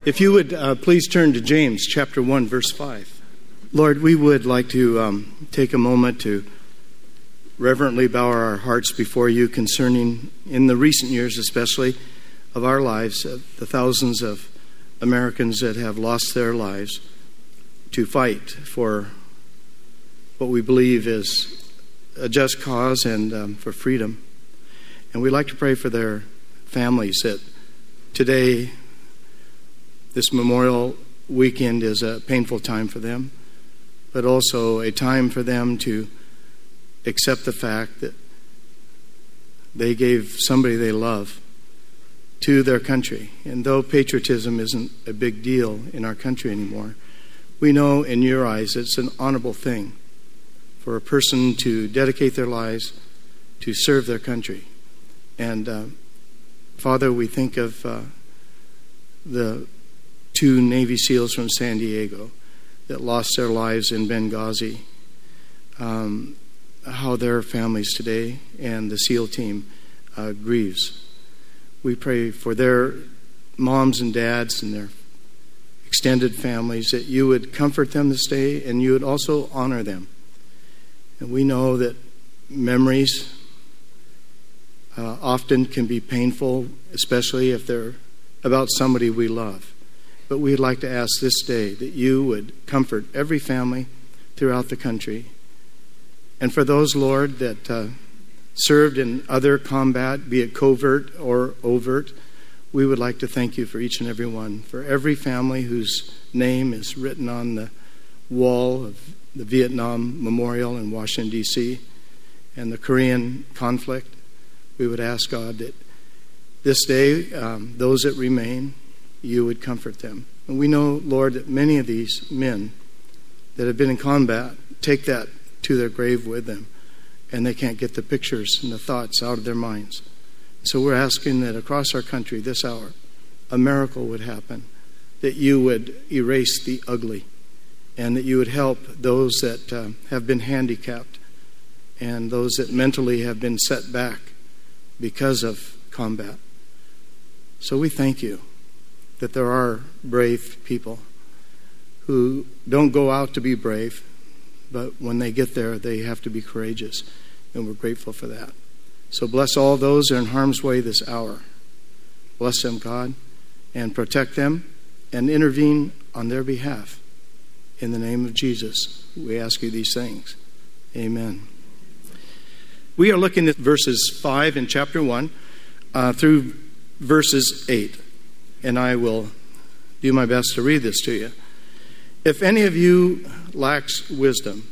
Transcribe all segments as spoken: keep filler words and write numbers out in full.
If you would uh, please turn to James chapter one, verse five. Lord, we would like to um, take a moment to reverently bow our hearts before you concerning, in the recent years especially, of our lives, uh, the thousands of Americans that have lost their lives to fight for what we believe is a just cause and um, for freedom. And we'd like to pray for their families that today, this Memorial Weekend, is a painful time for them, but also a time for them to accept the fact that they gave somebody they love to their country. And though patriotism isn't a big deal in our country anymore, we know in your eyes it's an honorable thing for a person to dedicate their lives to serve their country. And uh, Father, we think of uh, the two Navy SEALs from San Diego that lost their lives in Benghazi, um, how their families today and the SEAL team uh, grieves. We pray for their moms and dads and their extended families, that you would comfort them this day and you would also honor them. And we know that memories uh, often can be painful, especially if they're about somebody we love. But we'd like to ask this day that you would comfort every family throughout the country. And for those, Lord, that uh, served in other combat, be it covert or overt, we would like to thank you for each and every one, for every family whose name is written on the wall of the Vietnam Memorial in Washington, D C, and the Korean conflict. We would ask, God, that this day, um, those that remain, you would comfort them. And we know, Lord, that many of these men that have been in combat take that to their grave with them, and they can't get the pictures and the thoughts out of their minds. So we're asking that across our country this hour, a miracle would happen, that you would erase the ugly, and that you would help those that uh, have been handicapped and those that mentally have been set back because of combat. So we thank you that there are brave people who don't go out to be brave, but when they get there, they have to be courageous, and we're grateful for that. So bless all those that are in harm's way this hour. Bless them, God, and protect them and intervene on their behalf. In the name of Jesus, we ask you these things. Amen. We are looking at verses five in chapter one uh, through verses eight. And I will do my best to read this to you. If any of you lacks wisdom,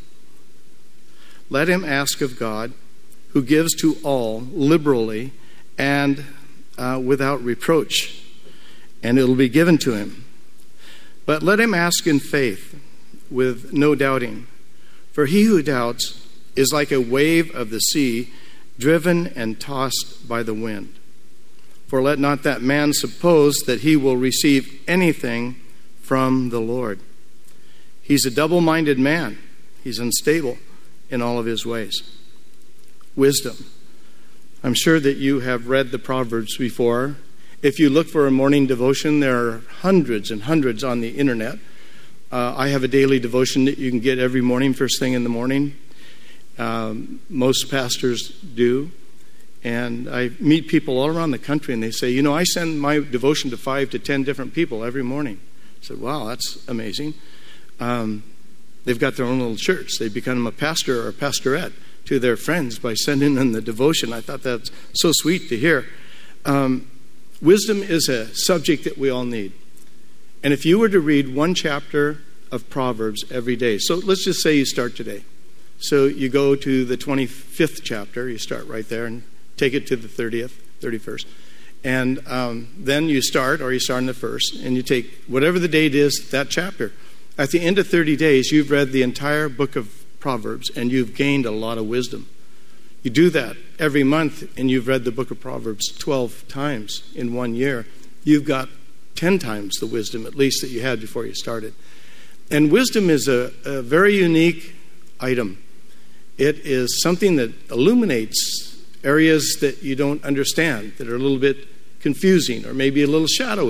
let him ask of God, who gives to all liberally and uh, without reproach, and it will be given to him. But let him ask in faith, with no doubting. For he who doubts is like a wave of the sea, driven and tossed by the wind. For let not that man suppose that he will receive anything from the Lord. He's a double-minded man. He's unstable in all of his ways. Wisdom. I'm sure that you have read the Proverbs before. If you look for a morning devotion, there are hundreds and hundreds on the internet. Uh, I have a daily devotion that you can get every morning, first thing in the morning. Um, most pastors do. And I meet people all around the country, and they say, you know, I send my devotion to five to ten different people every morning. I said, wow, that's amazing. Um, they've got their own little church. They become a pastor or a pastorette to their friends by sending them the devotion. I thought that's so sweet to hear. Um, wisdom is a subject that we all need. And if you were to read one chapter of Proverbs every day, so let's just say you start today. So you go to the twenty-fifth chapter, you start right there, and take it to the thirtieth, thirty-first. And um, then you start, or you start in the first, and you take whatever the date is, that chapter. At the end of thirty days, you've read the entire book of Proverbs, and you've gained a lot of wisdom. You do that every month, and you've read the book of Proverbs twelve times in one year. You've got ten times the wisdom, at least, that you had before you started. And wisdom is a, a very unique item. It is something that illuminates areas that you don't understand, that are a little bit confusing or maybe a little shadowy.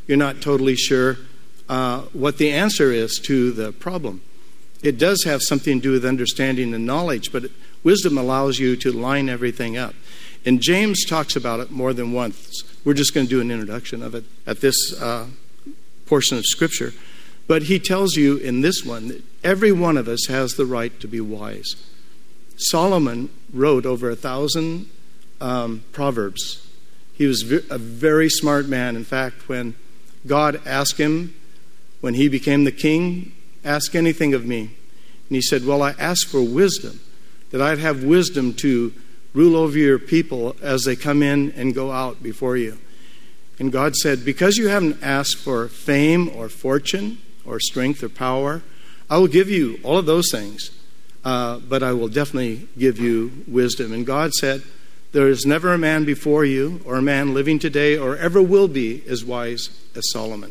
you're not totally sure uh, what the answer is to the problem. It does have something to do with understanding and knowledge, but wisdom allows you to line everything up. And James talks about it more than once. We're just going to do an introduction of it at this uh, portion of Scripture. But he tells you in this one that every one of us has the right to be wise. Solomon wrote over a thousand um, proverbs. He was a very smart man. In fact, when God asked him, when he became the king, ask anything of me. And he said, well, I ask for wisdom, that I'd have wisdom to rule over your people as they come in and go out before you. And God said, because you haven't asked for fame or fortune or strength or power, I will give you all of those things, uh, but I will definitely give you wisdom. And God said, there is never a man before you or a man living today or ever will be as wise as Solomon.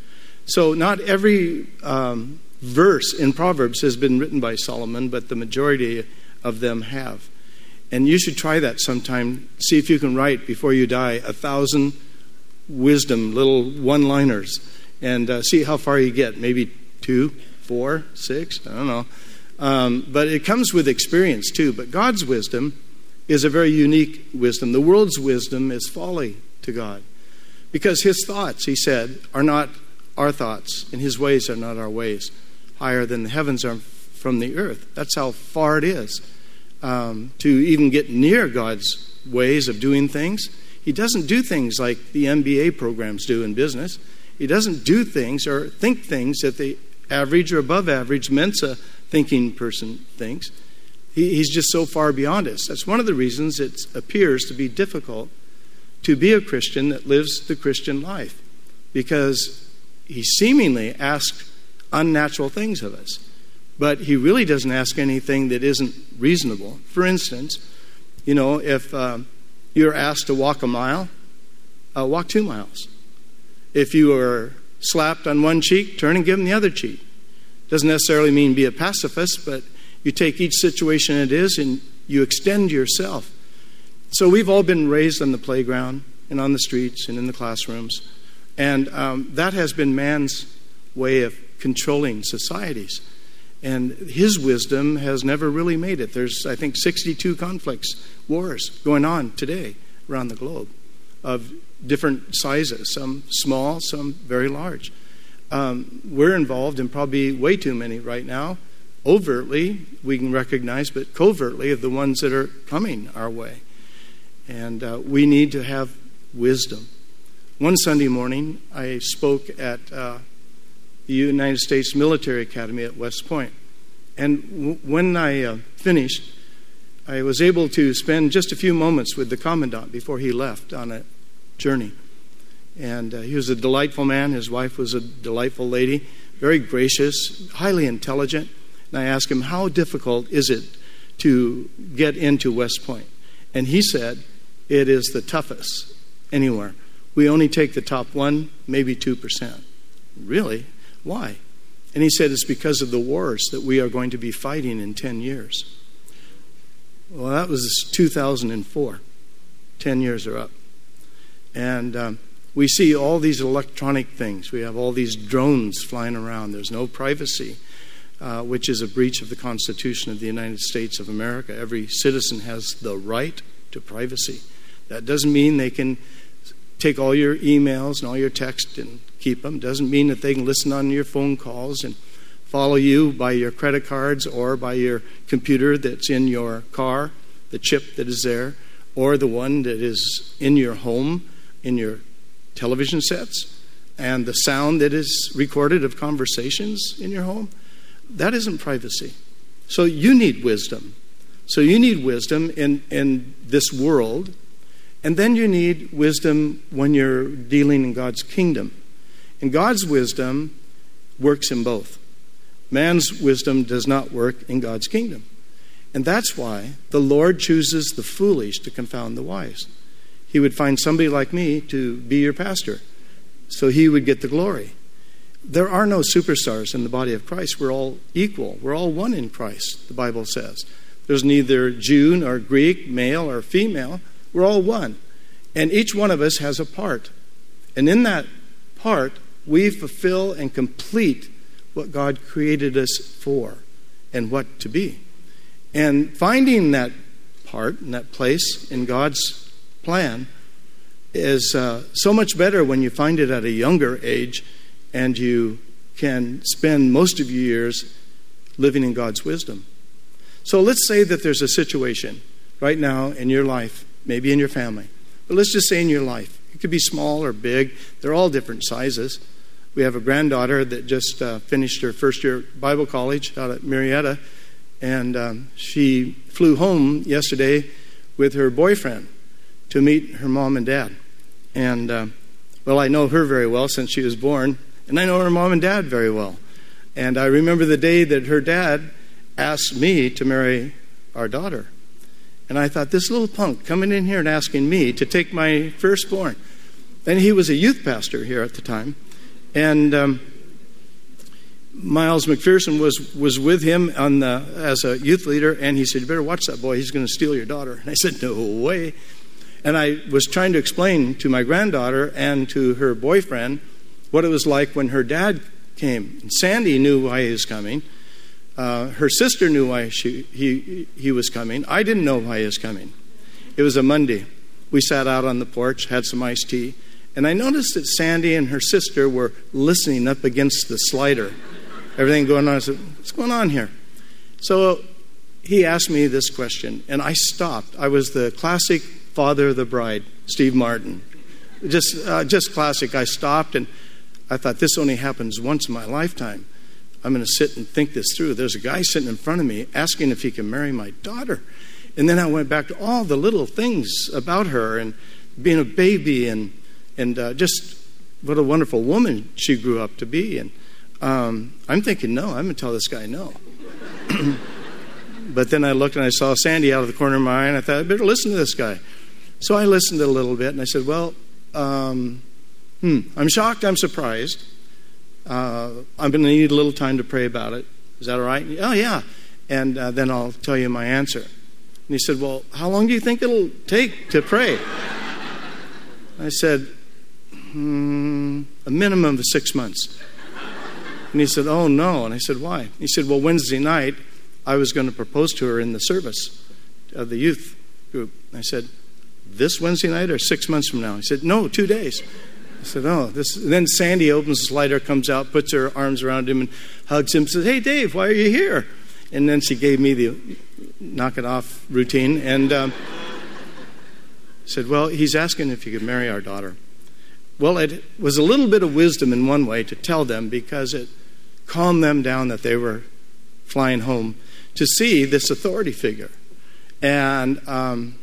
So not every um, verse in Proverbs has been written by Solomon, but the majority of them have. And you should try that sometime. See if you can write before you die a thousand wisdom, little one-liners, and uh, see how far you get. Maybe two, four, six, I don't know. Um, but it comes with experience too. But God's wisdom is a very unique wisdom. The world's wisdom is folly to God. Because his thoughts, he said, are not our thoughts, and his ways are not our ways. Higher than the heavens are from the earth. That's how far it is. Um, to even get near God's ways of doing things. He doesn't do things like the M B A programs do in business. He doesn't do things or think things that the average or above average Mensa thinking person thinks. He, he's just so far beyond us. That's one of the reasons it appears to be difficult to be a Christian that lives the Christian life, because he seemingly asks unnatural things of us. But he really doesn't ask anything that isn't reasonable. For instance, you know, if uh, you're asked to walk a mile, uh, walk two miles. If you are slapped on one cheek, turn and give them the other cheek. Doesn't necessarily mean be a pacifist, but you take each situation it is and you extend yourself. So we've all been raised on the playground and on the streets and in the classrooms. And um, that has been man's way of controlling societies. And his wisdom has never really made it. There's, I think, sixty-two conflicts, wars going on today around the globe of different sizes, some small, some very large. Um, we're involved in probably way too many right now. Overtly, we can recognize, but covertly of the ones that are coming our way. And uh, we need to have wisdom. One Sunday morning, I spoke at uh, the United States Military Academy at West Point. And w- when I uh, finished, I was able to spend just a few moments with the commandant before he left on a journey. And uh, he was a delightful man. His wife was a delightful lady, very gracious, highly intelligent. And I asked him, how difficult is it to get into West Point? And he said, it is the toughest anywhere. We only take the top one, maybe two percent. Really? Why? And he said it's because of the wars that we are going to be fighting in ten years. Well, that was two thousand four. ten years are up. And um, we see all these electronic things. We have all these drones flying around. There's no privacy, uh, which is a breach of the Constitution of the United States of America. Every citizen has the right to privacy. That doesn't mean they can take all your emails and all your texts and keep them. Doesn't mean that they can listen on your phone calls and follow you by your credit cards or by your computer that's in your car, the chip that is there, or the one that is in your home, in your television sets, and the sound that is recorded of conversations in your home. That isn't privacy. So you need wisdom. So you need wisdom in, in this world, and then you need wisdom when you're dealing in God's kingdom. And God's wisdom works in both. Man's wisdom does not work in God's kingdom. And that's why the Lord chooses the foolish to confound the wise. He would find somebody like me to be your pastor, so he would get the glory. There are no superstars in the body of Christ. We're all equal. We're all one in Christ, the Bible says. There's neither Jew nor Greek, male or female. We're all one. And each one of us has a part. And in that part, we fulfill and complete what God created us for and what to be. And finding that part and that place in God's plan is uh, so much better when you find it at a younger age and you can spend most of your years living in God's wisdom. So let's say that there's a situation right now in your life, maybe in your family, but let's just say in your life. It could be small or big. They're all different sizes. We have a granddaughter that just uh, finished her first year Bible college out at Marietta, and um, she flew home yesterday with her boyfriend to meet her mom and dad. And, uh, well, I know her very well since she was born, and I know her mom and dad very well. And I remember the day that her dad asked me to marry our daughter. And I thought, this little punk coming in here and asking me to take my firstborn. And he was a youth pastor here at the time. And um, Miles McPherson was, was with him on the, as a youth leader, and he said, you better watch that boy, he's going to steal your daughter. And I said, no way. And I was trying to explain to my granddaughter and to her boyfriend what it was like when her dad came. And Sandy knew why he was coming. Uh, her sister knew why she, he, he was coming. I didn't know why he was coming. It was a Monday. We sat out on the porch, had some iced tea, and I noticed that Sandy and her sister were listening up against the slider. Everything going on. I said, what's going on here? So he asked me this question, and I stopped. I was the classic father of the bride, Steve Martin. Just, uh, just classic. I stopped, and I thought, this only happens once in my lifetime. I'm going to sit and think this through. There's a guy sitting in front of me asking if he can marry my daughter. And then I went back to all the little things about her and being a baby and and uh, just what a wonderful woman she grew up to be. And um, I'm thinking, no, I'm going to tell this guy no. But then I looked and I saw Sandy out of the corner of my eye, and I thought, I better listen to this guy. So I listened a little bit, and I said, well, um, hmm, I'm shocked, I'm surprised. Uh, I'm going to need a little time to pray about it. Is that all right? Oh, yeah. And uh, then I'll tell you my answer. And he said, well, how long do you think it'll take to pray? I said, hmm, a minimum of six months. And he said, oh, no. And I said, why? He said, well, Wednesday night, I was going to propose to her in the service of the youth group. I said, this Wednesday night or six months from now? He said, no, two days. I said, oh, this. And then Sandy opens the slider, comes out, puts her arms around him and hugs him, says, hey, Dave, why are you here? And then she gave me the knock it off routine and um, said, well, he's asking if you could marry our daughter. Well, it was a little bit of wisdom in one way to tell them, because it calmed them down that they were flying home to see this authority figure. And um,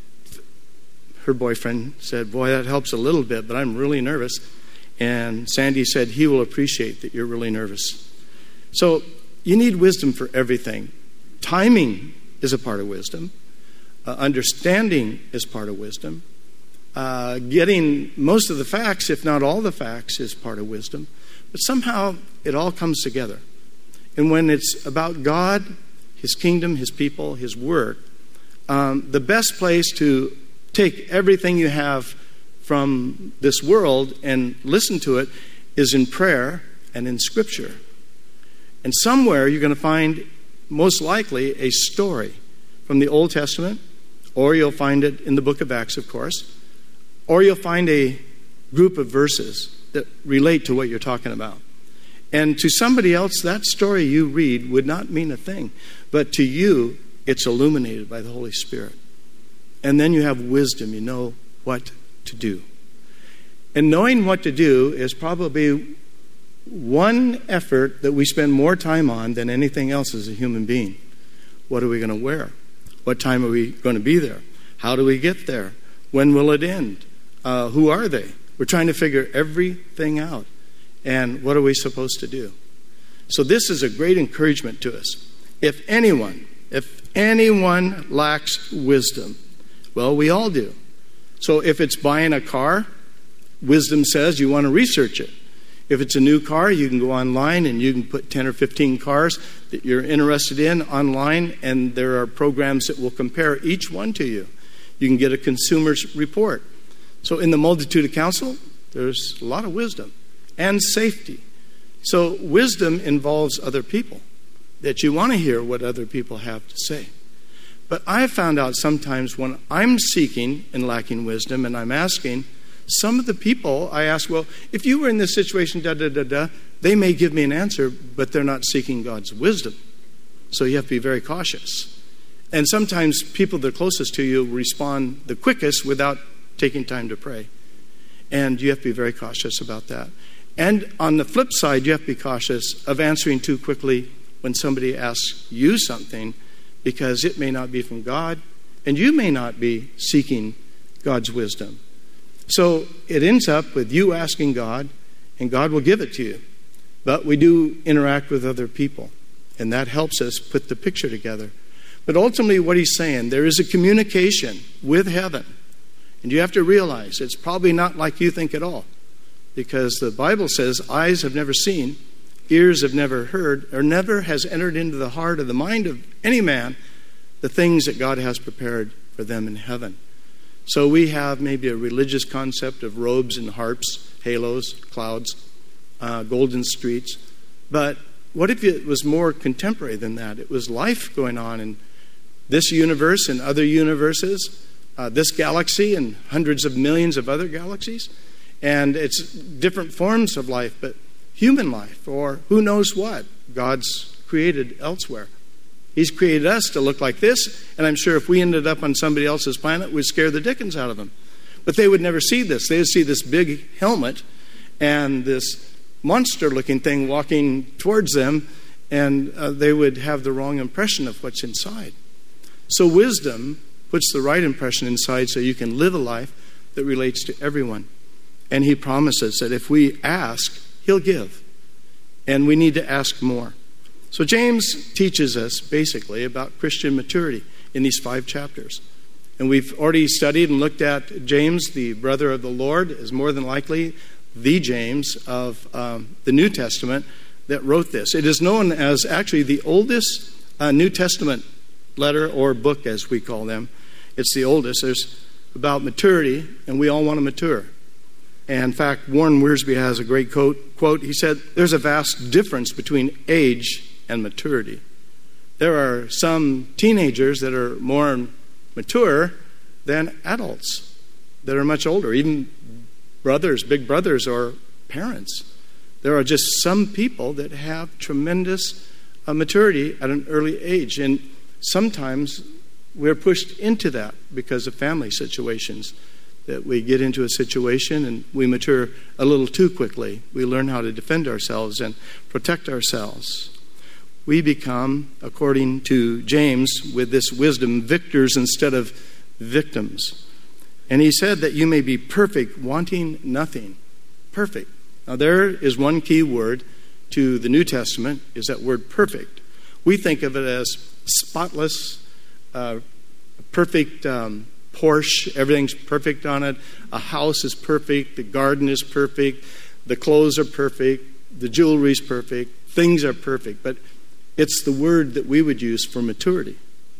her boyfriend said, boy, that helps a little bit, but I'm really nervous. And Sandy said, he will appreciate that you're really nervous. So you need wisdom for everything. Timing is a part of wisdom. Uh, understanding is part of wisdom. Uh, getting most of the facts, if not all the facts, is part of wisdom. But somehow it all comes together. And when it's about God, His kingdom, His people, His work, um, the best place to take everything you have from this world and listen to it is in prayer and in Scripture. And somewhere you're going to find, most likely, a story from the Old Testament, or you'll find it in the book of Acts, of course, or you'll find a group of verses that relate to what you're talking about. And to somebody else, that story you read would not mean a thing. But to you, it's illuminated by the Holy Spirit. And then you have wisdom. You know what to do. And knowing what to do is probably one effort that we spend more time on than anything else as a human being. What are we going to wear? What time are we going to be there? How do we get there? When will it end? Uh, who are they? We're trying to figure everything out. And what are we supposed to do? So this is a great encouragement to us. If anyone, if anyone lacks wisdom, well, we all do. So if it's buying a car, wisdom says you want to research it. If it's a new car, you can go online and you can put ten or fifteen cars that you're interested in online, and there are programs that will compare each one to you. You can get a consumer's report. So in the multitude of counsel, there's a lot of wisdom. and safety. So wisdom involves other people, that you want to hear what other people have to say. But I have found out sometimes when I'm seeking and lacking wisdom and I'm asking, some of the people I ask, well, if you were in this situation, da, da, da, da, they may give me an answer, but they're not seeking God's wisdom. So you have to be very cautious. And sometimes people that are closest to you respond the quickest without taking time to pray. And you have to be very cautious about that. And on the flip side, you have to be cautious of answering too quickly when somebody asks you something, because it may not be from God, and you may not be seeking God's wisdom. So it ends up with you asking God, and God will give it to you. But we do interact with other people, and that helps us put the picture together. But ultimately what he's saying, there is a communication with heaven. And you have to realize it's probably not like you think at all. Because the Bible says, eyes have never seen, ears have never heard, or never has entered into the heart or the mind of any man the things that God has prepared for them in heaven. So we have maybe a religious concept of robes and harps, halos, clouds, uh, golden streets. But what if it was more contemporary than that? It was life going on in this universe and other universes, uh, this galaxy and hundreds of millions of other galaxies. And it's different forms of life, but human life, or who knows what God's created elsewhere. He's created us to look like this, and I'm sure if we ended up on somebody else's planet, we'd scare the dickens out of them. But they would never see this. They would see this big helmet and this monster-looking thing walking towards them, and uh, they would have the wrong impression of what's inside. So wisdom puts the right impression inside so you can live a life that relates to everyone. And he promises that if we ask, he'll give. And we need to ask more. So James teaches us basically about Christian maturity in these five chapters. And we've already studied and looked at James, the brother of the Lord, is more than likely the James of um, the New Testament that wrote this. It is known as actually the oldest uh, New Testament letter or book, as we call them. It's the oldest. There's about maturity, and we all want to mature. And in fact, Warren Wiersbe has a great quote. quote. He said, there's a vast difference between age and maturity. There are some teenagers that are more mature than adults that are much older, even brothers, big brothers, or parents. There are just some people that have tremendous uh, maturity at an early age. And sometimes we're pushed into that because of family situations. That we get into a situation and we mature a little too quickly. We learn how to defend ourselves and protect ourselves. We become, according to James, with this wisdom, victors instead of victims. And he said that you may be perfect, wanting nothing. Perfect. Now there is one key word to the New Testament, is that word perfect. We think of it as spotless, uh, perfect um Porsche, everything's perfect on it. A house is perfect. The garden is perfect. The clothes are perfect. The jewelry's perfect. Things are perfect. But it's the word that we would use for maturity.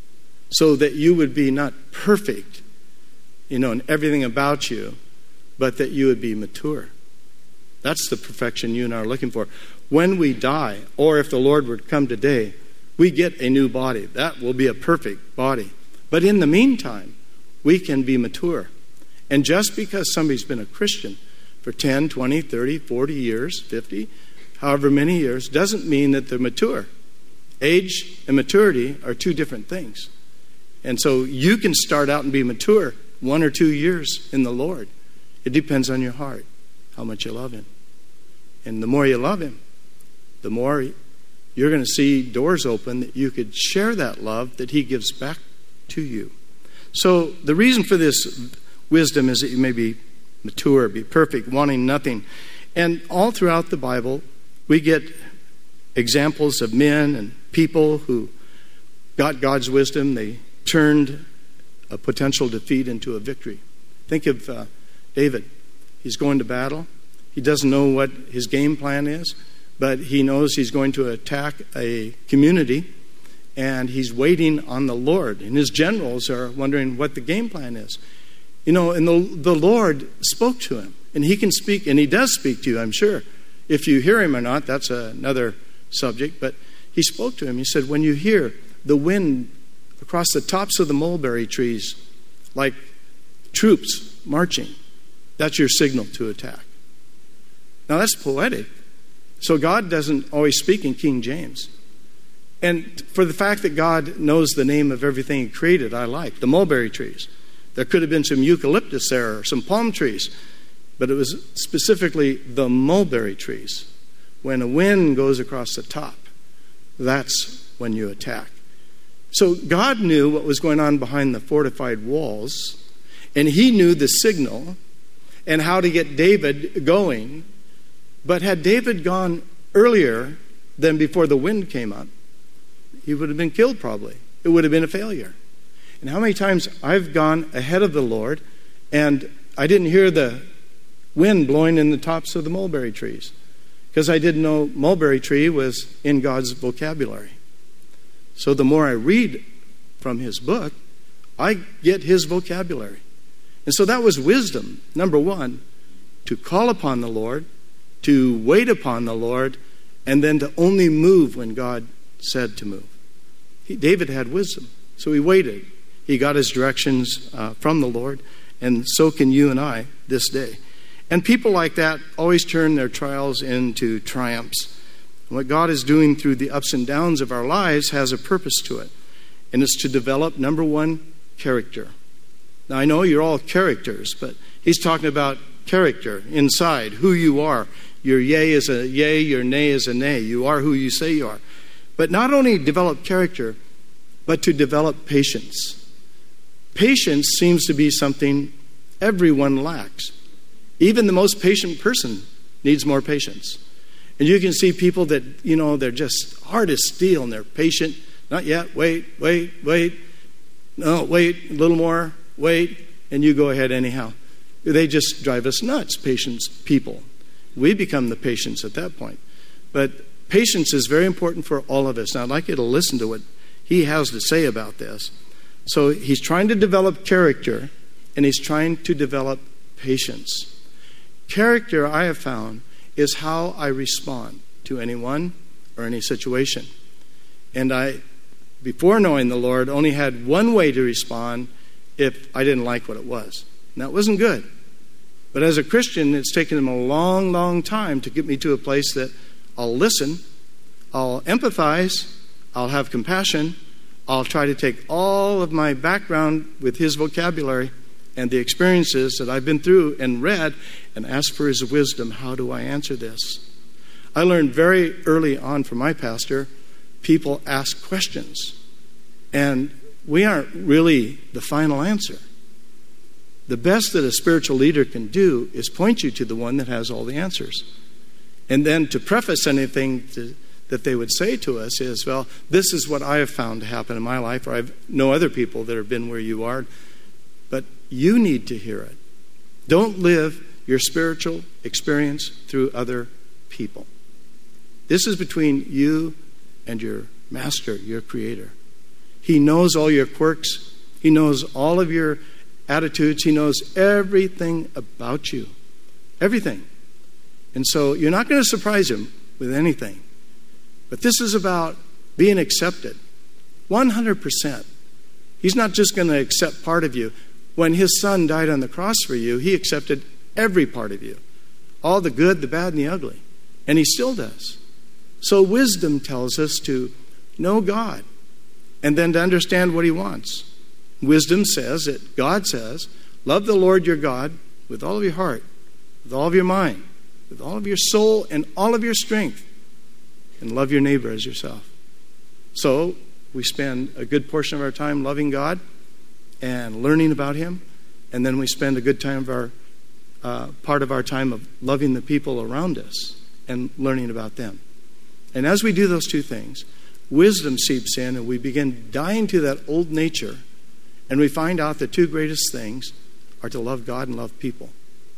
So that you would be not perfect, you know, in everything about you, but that you would be mature. That's the perfection you and I are looking for. When we die, or if the Lord would come today, we get a new body. That will be a perfect body. But in the meantime, we can be mature. And just because somebody's been a Christian for ten, twenty, thirty, forty years, fifty, however many years, doesn't mean that they're mature. Age and maturity are two different things. And so you can start out and be mature one or two years in the Lord. It depends on your heart, how much you love him. And the more you love him, the more you're going to see doors open that you could share that love that he gives back to you. So the reason for this wisdom is that you may be mature, be perfect, wanting nothing. And all throughout the Bible, we get examples of men and people who got God's wisdom. They turned a potential defeat into a victory. Think of uh, David. He's going to battle. He doesn't know what his game plan is, but he knows he's going to attack a community. And he's waiting on the Lord. And his generals are wondering what the game plan is. You know, and the, the Lord spoke to him. And he can speak, and he does speak to you, I'm sure. If you hear him or not, that's another subject. But he spoke to him. He said, when you hear the wind across the tops of the mulberry trees, like troops marching, that's your signal to attack. Now that's poetic. So God doesn't always speak in King James. And for the fact that God knows the name of everything he created, I like. The mulberry trees. There could have been some eucalyptus there or some palm trees. But it was specifically the mulberry trees. When a wind goes across the top, that's when you attack. So God knew what was going on behind the fortified walls. And he knew the signal and how to get David going. But had David gone earlier than before the wind came up, he would have been killed probably. It would have been a failure. And how many times I've gone ahead of the Lord and I didn't hear the wind blowing in the tops of the mulberry trees because I didn't know mulberry tree was in God's vocabulary. So the more I read from his book, I get his vocabulary. And so that was wisdom, number one, to call upon the Lord, to wait upon the Lord, and then to only move when God said to move. He, David had wisdom, so he waited. He got his directions uh, from the Lord, and so can you and I this day. And people like that always turn their trials into triumphs. And what God is doing through the ups and downs of our lives has a purpose to it, and it's to develop, number one, character. Now, I know you're all characters, but he's talking about character inside, who you are. Your yea is a yea, your nay is a nay. You are who you say you are. But not only develop character, but to develop patience. Patience seems to be something everyone lacks. Even the most patient person needs more patience. And you can see people that, you know, they're just hard as steel and they're patient. Not yet. Wait, wait, wait. No, wait, a little more. Wait. And you go ahead anyhow. They just drive us nuts, patience people. We become the patients at that point. But patience is very important for all of us. Now, I'd like you to listen to what he has to say about this. So he's trying to develop character, and he's trying to develop patience. Character, I have found, is how I respond to anyone or any situation. And I, before knowing the Lord, only had one way to respond if I didn't like what it was. And that wasn't good. But as a Christian, it's taken him a long, long time to get me to a place that I'll listen, I'll empathize, I'll have compassion, I'll try to take all of my background with his vocabulary and the experiences that I've been through and read and ask for his wisdom. How do I answer this? I learned very early on from my pastor, people ask questions. And we aren't really the final answer. The best that a spiritual leader can do is point you to the one that has all the answers. And then to preface anything to, that they would say to us is, well, this is what I have found to happen in my life, or I know other people that have been where you are. But you need to hear it. Don't live your spiritual experience through other people. This is between you and your master, your creator. He knows all your quirks. He knows all of your attitudes. He knows everything about you. Everything. And so you're not going to surprise him with anything. But this is about being accepted. one hundred percent. He's not just going to accept part of you. When his son died on the cross for you, he accepted every part of you. All the good, the bad, and the ugly. And he still does. So wisdom tells us to know God and then to understand what he wants. Wisdom says that God says, love the Lord your God with all of your heart, with all of your mind, with all of your soul and all of your strength, and love your neighbor as yourself. So we spend a good portion of our time loving God and learning about him, and then we spend a good time of our uh, part of our time of loving the people around us and learning about them. And as we do those two things, wisdom seeps in, and we begin dying to that old nature, and we find out the two greatest things are to love God and love people.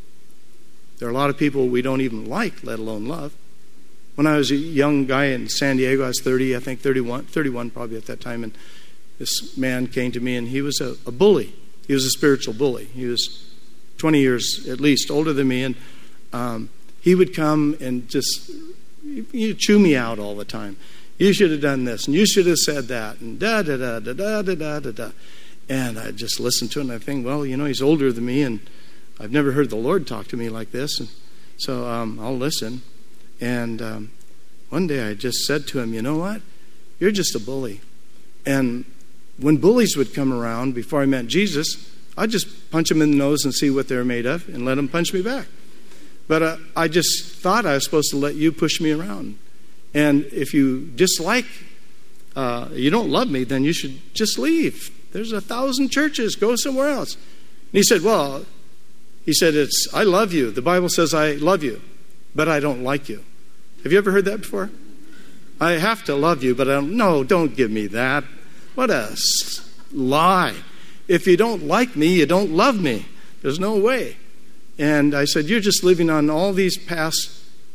There are a lot of people we don't even like, let alone love. When I was a young guy in San Diego, I was thirty, I think thirty-one, thirty-one probably at that time, and this man came to me, and he was a, a bully. He was a spiritual bully. He was twenty years at least older than me, and um, he would come and just you chew me out all the time. You should have done this, and you should have said that, and da da da da da da da da da. And I just listen to it, and I think, well, you know, he's older than me, and I've never heard the Lord talk to me like this, and so um, I'll listen. And um, one day I just said to him, you know what? You're just a bully. And when bullies would come around before I met Jesus, I'd just punch them in the nose and see what they're made of and let them punch me back. But uh, I just thought I was supposed to let you push me around. And if you dislike, uh, you don't love me, then you should just leave. There's a thousand churches. Go somewhere else. And he said, well, he said, it's, I love you. The Bible says I love you, but I don't like you. Have you ever heard that before? I have to love you, but I don't, no, don't give me that. What a lie. If you don't like me, you don't love me. There's no way. And I said, you're just living on all these past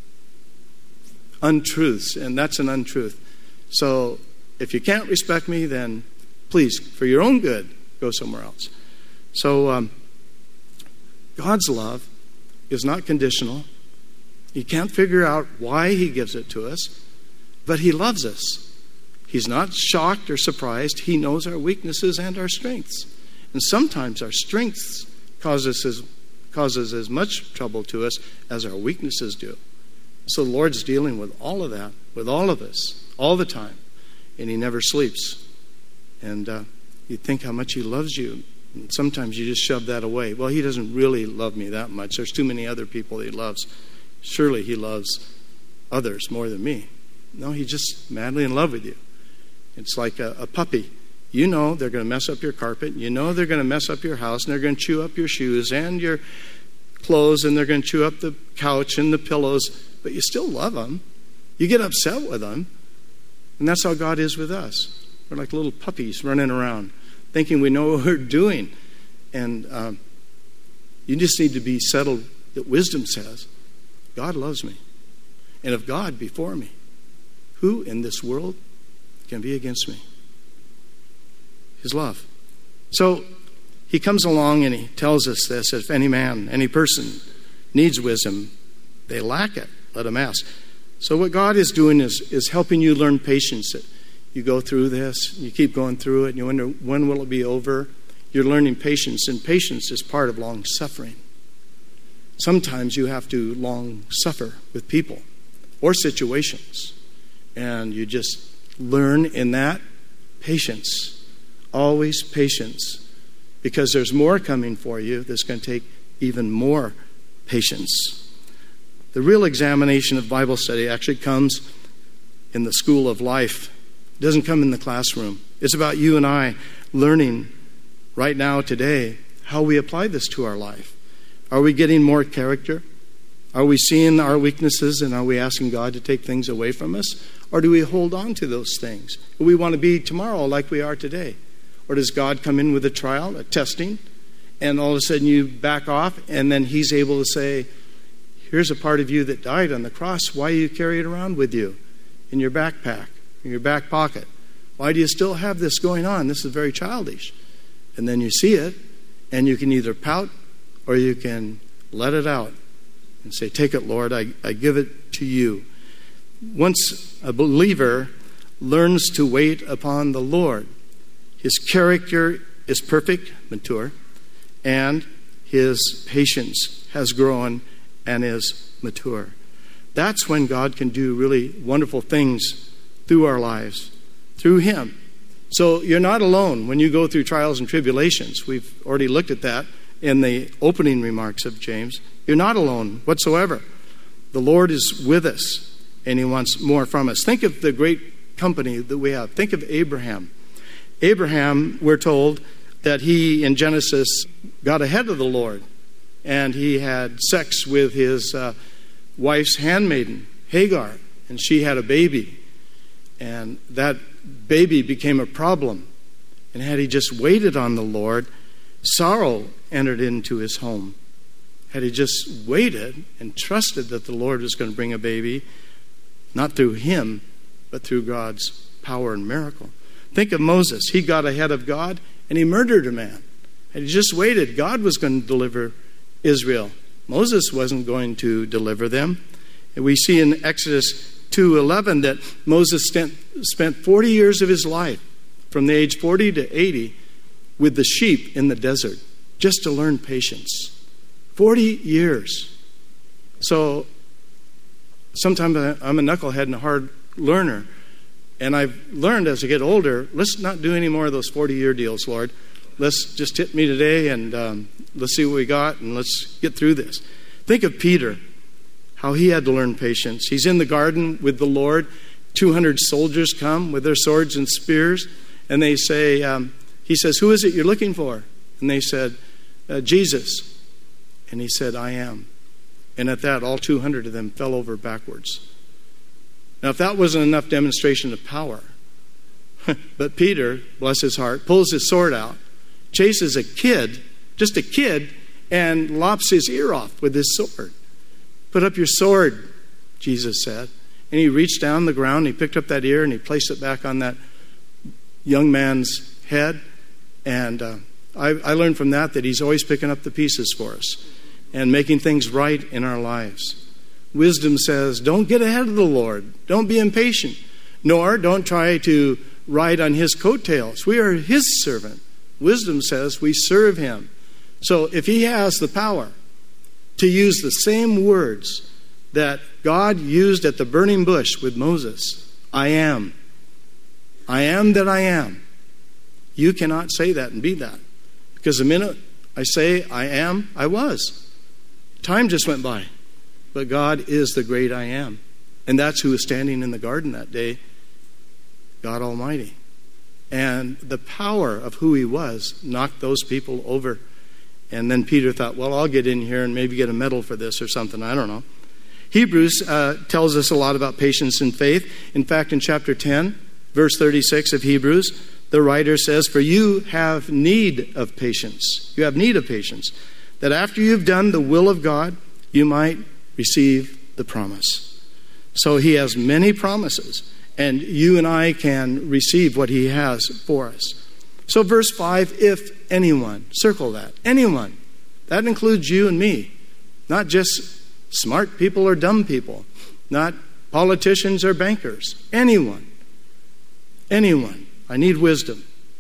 untruths, and that's an untruth. So if you can't respect me, then please, for your own good, go somewhere else. So um, God's love is not conditional. You can't figure out why he gives it to us, but he loves us. He's not shocked or surprised. He knows our weaknesses and our strengths. And sometimes our strengths causes as, causes as much trouble to us as our weaknesses do. So the Lord's dealing with all of that, with all of us, all the time. And he never sleeps. And uh, you think how much he loves you. And sometimes you just shove that away. Well, he doesn't really love me that much. There's too many other people he loves. Surely he loves others more than me. No, he's just madly in love with you. It's like a, a puppy. You know they're going to mess up your carpet. You know they're going to mess up your house, and they're going to chew up your shoes and your clothes, and they're going to chew up the couch and the pillows, but you still love them. You get upset with them, and that's how God is with us. We're like little puppies running around, thinking we know what we're doing. And um, you just need to be settled that wisdom says, God loves me. And if God be for me, who in this world can be against me? His love. So he comes along and he tells us this: if any man, any person needs wisdom, they lack it. Let him ask. So what God is doing is, is helping you learn patience. You go through this, you keep going through it, and you wonder, when will it be over? You're learning patience, and patience is part of long suffering. Sometimes you have to long suffer with people or situations, and you just learn in that patience. Always patience, because there's more coming for you that's going to take even more patience. The real examination of Bible study actually comes in the school of life. It doesn't come in the classroom. It's about you and I learning right now, today, how we apply this to our life. Are we getting more character? Are we seeing our weaknesses, and are we asking God to take things away from us? Or do we hold on to those things? Do we want to be tomorrow like we are today? Or does God come in with a trial, a testing, and all of a sudden you back off, and then he's able to say, here's a part of you that died on the cross. Why do you carry it around with you in your backpack, in your back pocket? Why do you still have this going on? This is very childish. And then you see it, and you can either pout or you can let it out and say, take it, Lord, I, I give it to you. Once a believer learns to wait upon the Lord, his character is perfect, mature, and his patience has grown and is mature. That's when God can do really wonderful things through our lives, through him. So you're not alone when you go through trials and tribulations. We've already looked at that in the opening remarks of James. You're not alone whatsoever. The Lord is with us, and he wants more from us. Think of the great company that we have. Think of Abraham. Abraham, we're told that he, in Genesis, got ahead of the Lord, and he had sex with his uh, wife's handmaiden, Hagar, and she had a baby. And that baby became a problem. And had he just waited on the Lord, sorrow entered into his home. Had he just waited and trusted that the Lord was going to bring a baby, not through him, but through God's power and miracle. Think of Moses. He got ahead of God and he murdered a man. Had he just waited, God was going to deliver Israel. Moses wasn't going to deliver them. And we see in Exodus two eleven that Moses spent, spent forty years of his life, from the age forty to eighty, with the sheep in the desert, just to learn patience. forty years. So sometimes I'm a knucklehead and a hard learner. And I've learned as I get older, let's not do any more of those forty-year deals, Lord. Let's just hit me today and um, let's see what we got and let's get through this. Think of Peter, how he had to learn patience. He's in the garden with the Lord. two hundred soldiers come with their swords and spears. And they say, um, he says, who is it you're looking for? And they said, uh, Jesus. And he said, I am. And at that, all two hundred of them fell over backwards. Now, if that wasn't enough demonstration of power, but Peter, bless his heart, pulls his sword out, chases a kid, just a kid, and lops his ear off with his sword. Put up your sword, Jesus said. And he reached down the ground, he picked up that ear, and he placed it back on that young man's head. And uh, I, I learned from that that he's always picking up the pieces for us and making things right in our lives. Wisdom says, don't get ahead of the Lord. Don't be impatient. Nor don't try to ride on his coattails. We are his servant. Wisdom says we serve him. So if he has the power to use the same words that God used at the burning bush with Moses, I am. I am that I am. You cannot say that and be that. Because the minute I say I am, I was. Time just went by. But God is the great I am. And that's who was standing in the garden that day, God Almighty. And the power of who he was knocked those people over. And then Peter thought, well, I'll get in here and maybe get a medal for this or something. I don't know. Hebrews uh, tells us a lot about patience and faith. In fact, in chapter ten, verse thirty-six of Hebrews, the writer says, for you have need of patience. You have need of patience, that after you've done the will of God, you might receive the promise. So he has many promises, and you and I can receive what he has for us. So verse five, if anyone, circle that, anyone. That includes you and me, not just smart people or dumb people, not politicians or bankers, anyone. Anyone. I need wisdom.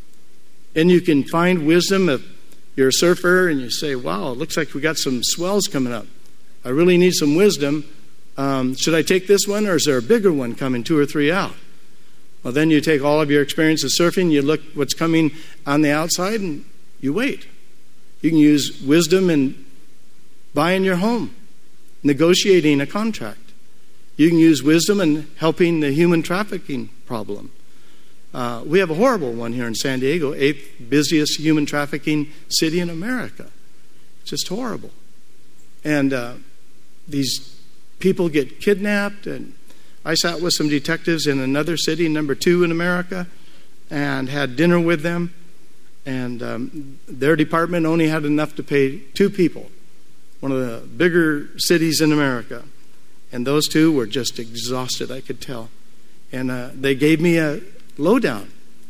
And you can find wisdom if you're a surfer and you say, wow, it looks like we got some swells coming up. I really need some wisdom. Um, should I take this one, or is there a bigger one coming two or three out? Well, then you take all of your experience of surfing, you look what's coming on the outside, and you wait. You can use wisdom in buying your home, negotiating a contract. You can use wisdom in helping the human trafficking problem. Uh, we have a horrible one here in San Diego, eighth busiest human trafficking city in America. It's just horrible. And uh, these people get kidnapped. And I sat with some detectives in another city, number two in America, and had dinner with them. And um, their department only had enough to pay two people, one of the bigger cities in America. And those two were just exhausted, I could tell. And uh, they gave me a lowdown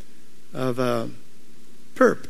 of a perp.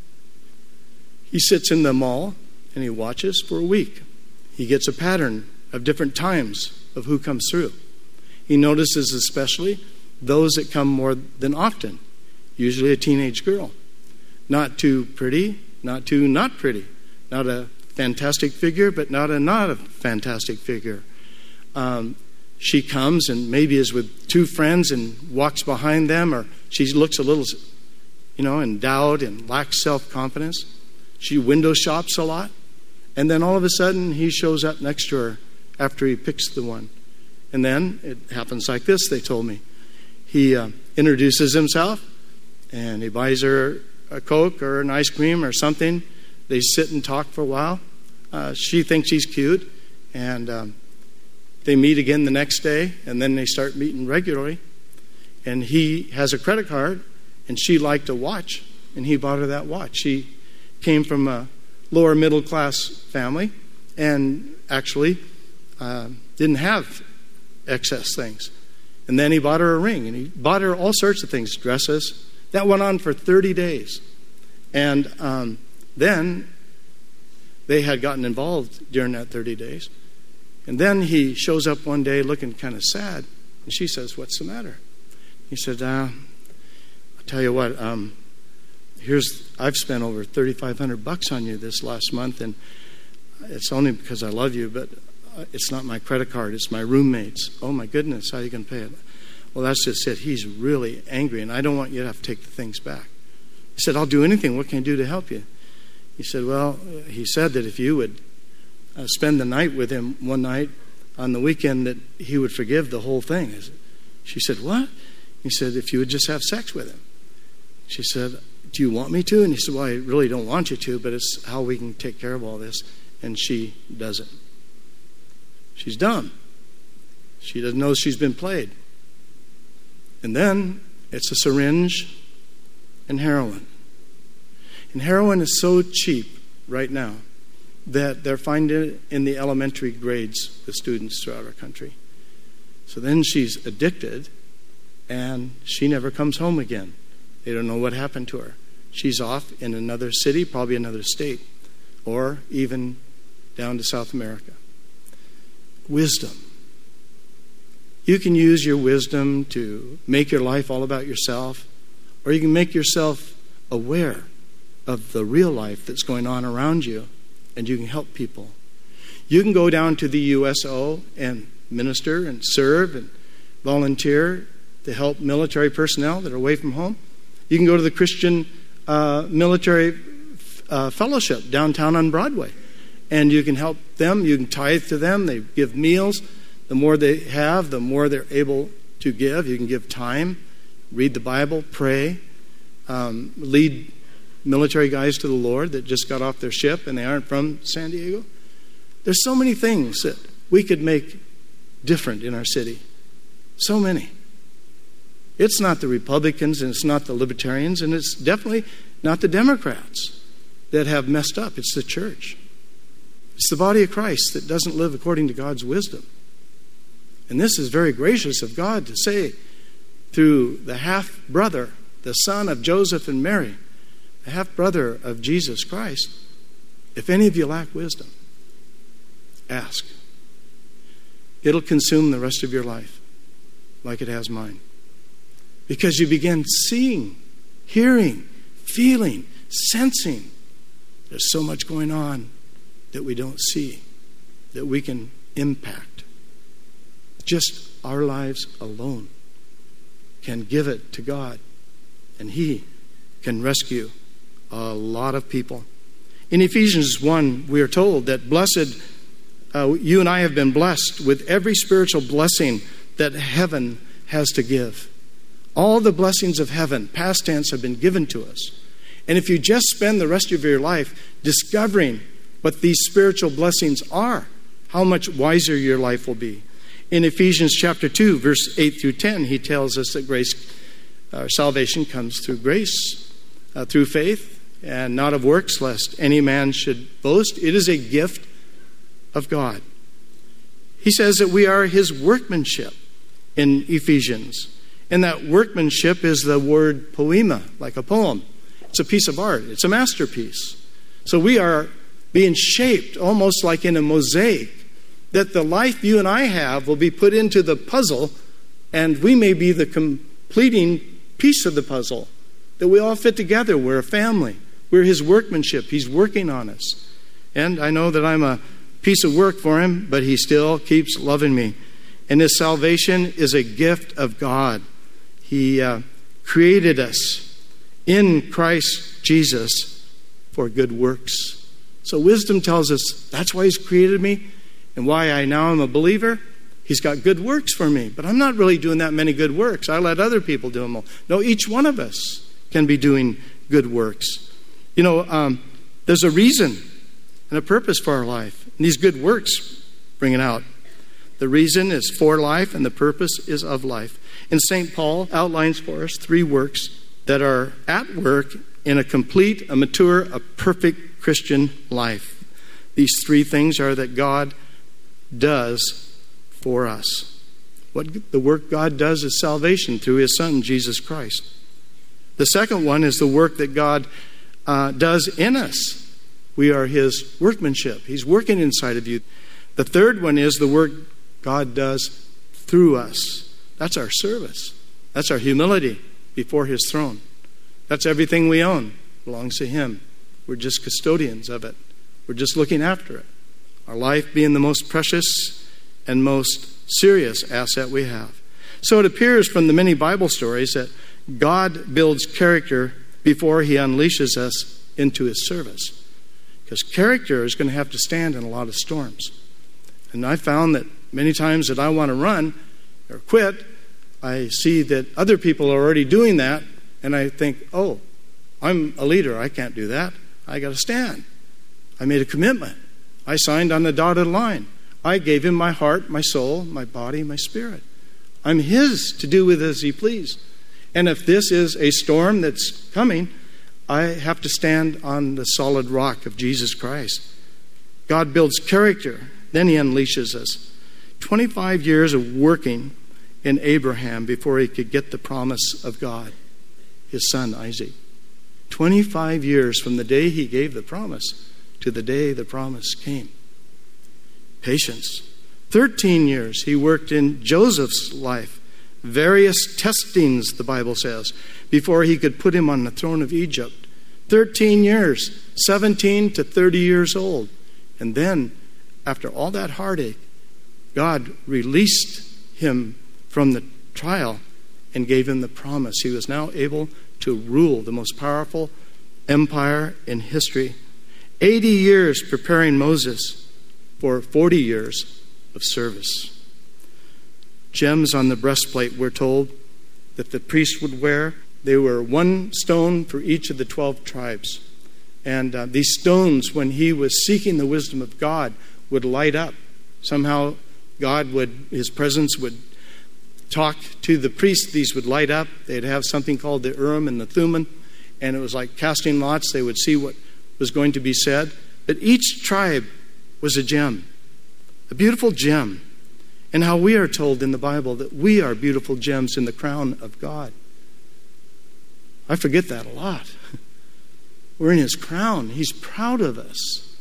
He sits in the mall and he watches for a week. He gets a pattern of different times of who comes through. He notices especially those that come more than often, usually a teenage girl. Not too pretty, not too not pretty. Not a fantastic figure, but not a not a fantastic figure. Um, she comes and maybe is with two friends and walks behind them, or she looks a little, you know, in doubt and lacks self-confidence. She window shops a lot. And then all of a sudden, he shows up next to her after he picks the one. And then it happens like this, they told me. He uh, introduces himself, and he buys her a Coke or an ice cream or something. They sit and talk for a while. Uh, she thinks he's cute, and um, they meet again the next day, and then they start meeting regularly. And he has a credit card, and she liked a watch, and he bought her that watch. She came from a lower middle class family and actually uh, didn't have excess things. And then he bought her a ring, and he bought her all sorts of things, dresses. That went on for thirty days. And um, then they had gotten involved during that thirty days. And then he shows up one day looking kind of sad. And she says, "What's the matter?" He said, uh, I'll tell you what, um, here's I've spent over thirty-five hundred bucks on you this last month, and it's only because I love you, but it's not my credit card, it's my roommate's. Oh my goodness, how are you going to pay it? Well, that's just it. He's really angry, and I don't want you to have to take the things back. He said, "I'll do anything. What can I do to help you?" He said, "Well, he said that if you would uh, spend the night with him one night on the weekend, that he would forgive the whole thing." She said, "What?" He said, "If you would just have sex with him." She said, "Do you want me to?" And he said, "Well, I really don't want you to, but it's how we can take care of all this." And she doesn't. She's dumb. She doesn't know she's been played. And then it's a syringe and heroin. And heroin is so cheap right now that they're finding it in the elementary grades with students throughout our country. So then she's addicted, and she never comes home again. They don't know what happened to her. She's off in another city, probably another state, or even down to South America. Wisdom. You can use your wisdom to make your life all about yourself, or you can make yourself aware of the real life that's going on around you, and you can help people. You can go down to the U S O and minister and serve and volunteer to help military personnel that are away from home. You can go to the Christian uh, military uh, fellowship downtown on Broadway, and you can help them. You can tithe to them. They give meals. The more they have, the more they're able to give. You can give time, read the Bible, pray, um, lead military guys to the Lord that just got off their ship and they aren't from San Diego. There's so many things that we could make different in our city. So many. It's not the Republicans, and it's not the Libertarians, and it's definitely not the Democrats that have messed up. It's the church. It's the body of Christ that doesn't live according to God's wisdom. And this is very gracious of God to say through the half-brother, the son of Joseph and Mary, the half-brother of Jesus Christ, if any of you lack wisdom, ask. It'll consume the rest of your life like it has mine. Because you begin seeing, hearing, feeling, sensing. There's so much going on that we don't see, that we can impact. Just our lives alone can give it to God, and He can rescue a lot of people. In Ephesians one, we are told that blessed, uh, you and I have been blessed with every spiritual blessing that heaven has to give. All the blessings of heaven, past tense, have been given to us. And if you just spend the rest of your life discovering what these spiritual blessings are, how much wiser your life will be. In Ephesians chapter two, verse eight through ten, he tells us that grace, uh, salvation comes through grace, uh, through faith, and not of works, lest any man should boast. It is a gift of God. He says that we are His workmanship in Ephesians. And that workmanship is the word poema, like a poem. It's a piece of art. It's a masterpiece. So we are being shaped almost like in a mosaic, that the life you and I have will be put into the puzzle, and we may be the completing piece of the puzzle, that we all fit together. We're a family. We're His workmanship. He's working on us. And I know that I'm a piece of work for Him, but He still keeps loving me. And His salvation is a gift of God. He uh, created us in Christ Jesus for good works. So wisdom tells us that's why He's created me, and why I now am a believer. He's got good works for me, but I'm not really doing that many good works. I let other people do them all. No, each one of us can be doing good works. You know, um, there's a reason and a purpose for our life. And these good works bring it out. The reason is for life, and the purpose is of life. And Saint Paul outlines for us three works that are at work in a complete, a mature, a perfect Christian life. These three things are that God does for us. What the work God does is salvation through His Son, Jesus Christ. The second one is the work that God uh, does in us. We are his workmanship. He's working inside of you. The third one is the work God does through us. That's our service. That's our humility before his throne. That's everything we own. It belongs to him. We're just custodians of it. We're just looking after it. Our life being the most precious and most serious asset we have. So it appears from the many Bible stories that God builds character before he unleashes us into his service. Because character is going to have to stand in a lot of storms. And I found that many times that I want to run or quit, I see that other people are already doing that, and I think, oh, I'm a leader. I can't do that. I got to stand. I made a commitment. I signed on the dotted line. I gave him my heart, my soul, my body, my spirit. I'm his to do with as he pleased. And if this is a storm that's coming, I have to stand on the solid rock of Jesus Christ. God builds character, then he unleashes us. twenty-five years of working in Abraham before he could get the promise of God, his son Isaac. twenty-five years from the day he gave the promise to the day the promise came. Patience. thirteen years he worked in Joseph's life. Various testings, the Bible says, before he could put him on the throne of Egypt. thirteen years, seventeen to thirty years old. And then, after all that heartache, God released him from the trial and gave him the promise. He was now able to rule the most powerful empire in history. eighty years preparing Moses for forty years of service. Gems on the breastplate, we're told, that the priest would wear. They were one stone for each of the twelve tribes. And uh, these stones, when he was seeking the wisdom of God, would light up. Somehow God would, his presence would talk to the priest. These would light up. They'd have something called the Urim and the Thummim. And it was like casting lots. They would see what was going to be said. But each tribe was a gem, a beautiful gem. And how we are told in the Bible that we are beautiful gems in the crown of God. I forget that a lot. We're in his crown. He's proud of us.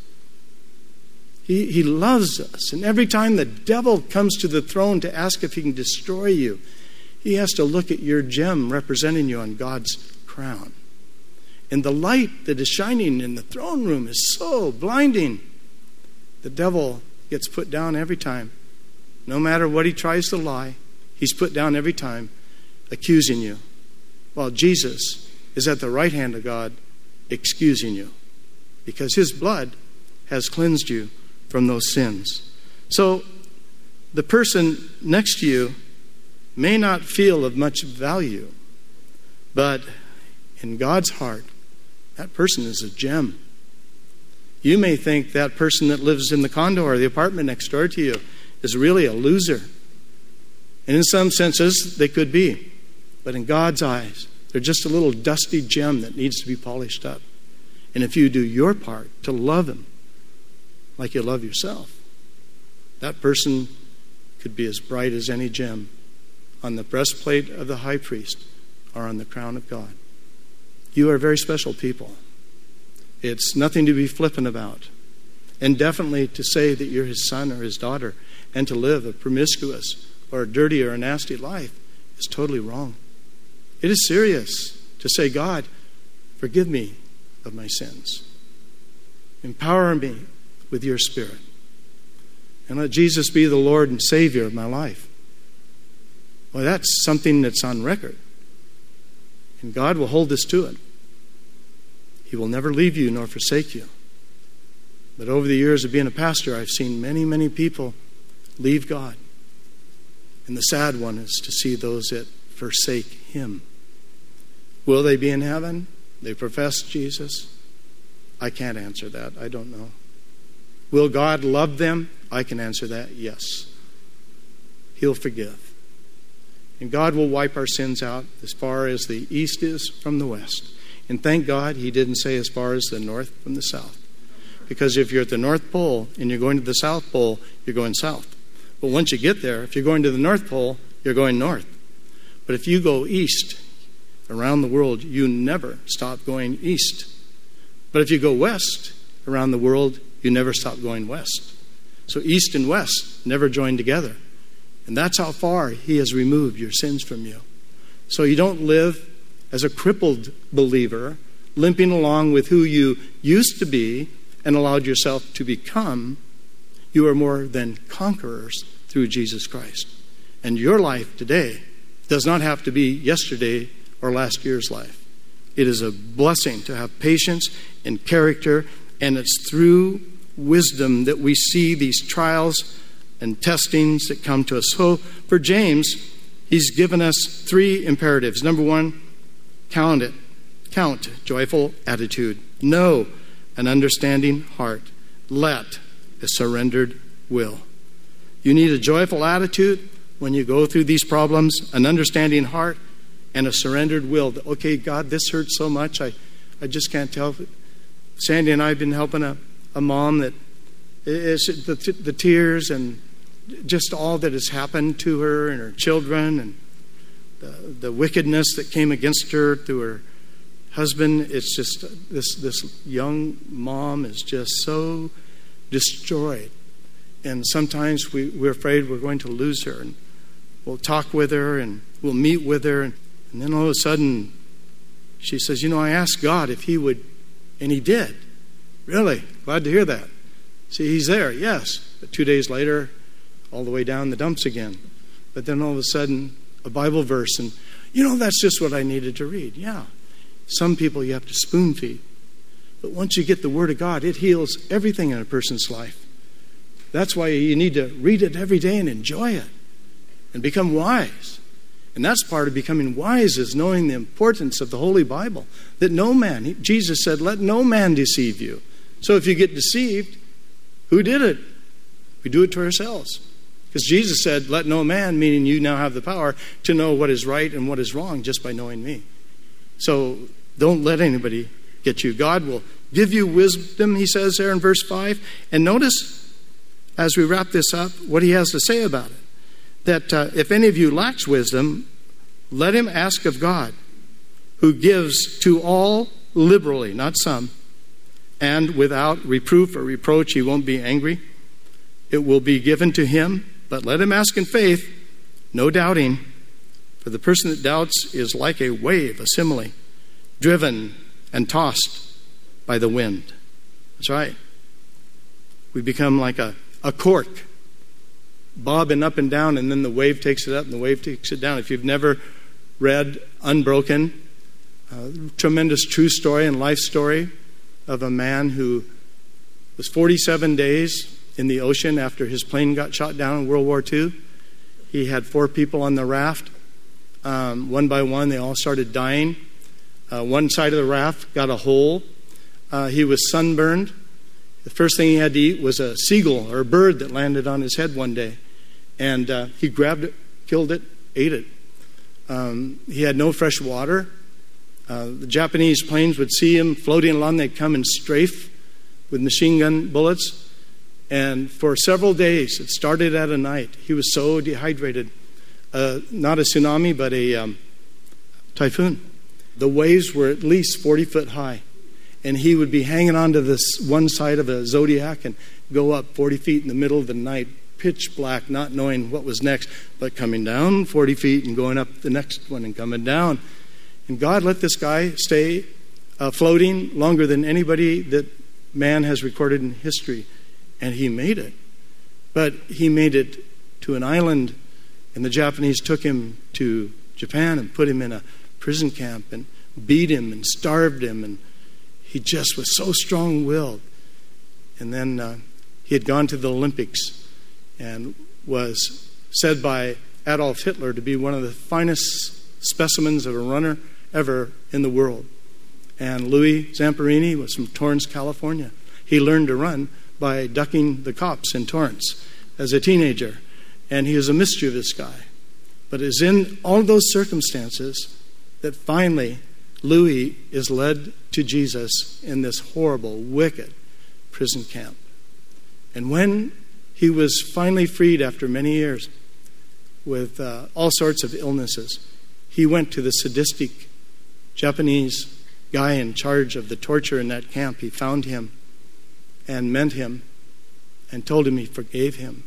He, he loves us. And every time the devil comes to the throne to ask if he can destroy you, he has to look at your gem representing you on God's crown. And the light that is shining in the throne room is so blinding. The devil gets put down every time. No matter what he tries to lie, he's put down every time, accusing you. While Jesus is at the right hand of God, excusing you. Because his blood has cleansed you from those sins. So, the person next to you may not feel of much value, but in God's heart, that person is a gem. You may think that person that lives in the condo or the apartment next door to you is really a loser. And in some senses, they could be. But in God's eyes, they're just a little dusty gem that needs to be polished up. And if you do your part to love him like you love yourself, that person could be as bright as any gem on the breastplate of the high priest or on the crown of God. You are very special people. It's nothing to be flippant about. And definitely to say that you're his son or his daughter and to live a promiscuous or a dirty or a nasty life is totally wrong. It is serious to say, God, forgive me of my sins. Empower me with your Spirit. And let Jesus be the Lord and Savior of my life. Well, that's something that's on record. And God will hold us to it. He will never leave you nor forsake you. But over the years of being a pastor, I've seen many, many people leave God. And the sad one is to see those that forsake him. Will they be in heaven? They profess Jesus? I can't answer that. I don't know. Will God love them? I can answer that, yes. He'll forgive. And God will wipe our sins out as far as the east is from the west. And thank God he didn't say as far as the north from the south. Because if you're at the North Pole and you're going to the South Pole, you're going south. But once you get there, if you're going to the North Pole, you're going north. But if you go east around the world, you never stop going east. But if you go west, around the world, you never stop going west. So east and west never join together. And that's how far he has removed your sins from you. So you don't live as a crippled believer, limping along with who you used to be and allowed yourself to become. You are more than conquerors through Jesus Christ. And your life today does not have to be yesterday or last year's life. It is a blessing to have patience and character, and it's through wisdom that we see these trials and testings that come to us. So for James, he's given us three imperatives. Number one, count it. Count, joyful attitude. Know, an understanding heart. Let, a surrendered will. You need a joyful attitude when you go through these problems, an understanding heart, and a surrendered will. Okay, God, this hurts so much. I, I just can't tell. Sandy and I have been helping a, a mom that is the, the tears and just all that has happened to her and her children and the, the wickedness that came against her through her husband. It's just this this young mom is just so destroyed. And sometimes we, we're afraid we're going to lose her. And we'll talk with her and we'll meet with her. And, and then all of a sudden, she says, you know, I asked God if he would, and he did. Really? Glad to hear that. See, he's there, yes. But two days later, all the way down the dumps again. But then all of a sudden, a Bible verse, and, you know, that's just what I needed to read. Yeah. Some people you have to spoon feed. But once you get the Word of God, it heals everything in a person's life. That's why you need to read it every day and enjoy it and become wise. And that's part of becoming wise, is knowing the importance of the Holy Bible. That no man, Jesus said, let no man deceive you. So if you get deceived, who did it? We do it to ourselves. Because Jesus said, let no man, meaning you now have the power to know what is right and what is wrong just by knowing me. So don't let anybody get you. God will give you wisdom, he says there in verse five. And notice, as we wrap this up, what he has to say about it. That uh, if any of you lacks wisdom, let him ask of God, who gives to all liberally, not some, and without reproof or reproach. He won't be angry. It will be given to him, but let him ask in faith, no doubting. For the person that doubts is like a wave, a simile, driven and tossed by the wind. That's right. We become like a, a cork, bobbing up and down, and then the wave takes it up and the wave takes it down. If you've never read Unbroken, a tremendous true story and life story of a man who was forty-seven days in the ocean after his plane got shot down in World War Two. He had four people on the raft. Um, one by one, they all started dying. Uh, one side of the raft got a hole. Uh, he was sunburned. The first thing he had to eat was a seagull or a bird that landed on his head one day. And uh, he grabbed it, killed it, ate it. Um, he had no fresh water. Uh, the Japanese planes would see him floating along. They'd come and strafe with machine gun bullets. And for several days, it started at a night, he was so dehydrated. Uh, not a tsunami, but a um, typhoon. The waves were at least forty foot high. And he would be hanging onto this one side of a Zodiac and go up forty feet in the middle of the night, pitch black, not knowing what was next, but coming down forty feet and going up the next one and coming down. And God let this guy stay uh, floating longer than anybody that man has recorded in history. And he made it. But he made it to an island, and the Japanese took him to Japan and put him in a prison camp and beat him and starved him, and he just was so strong-willed. And then uh, he had gone to the Olympics and was said by Adolf Hitler to be one of the finest specimens of a runner ever in the world. And Louis Zamperini was from Torrance, California. He learned to run by ducking the cops in Torrance as a teenager. And he was a mischievous guy. But it's in all those circumstances that finally Louis is led to Jesus in this horrible, wicked prison camp. And when he was finally freed after many years with uh, all sorts of illnesses, he went to the sadistic Japanese guy in charge of the torture in that camp. He found him and meant him and told him he forgave him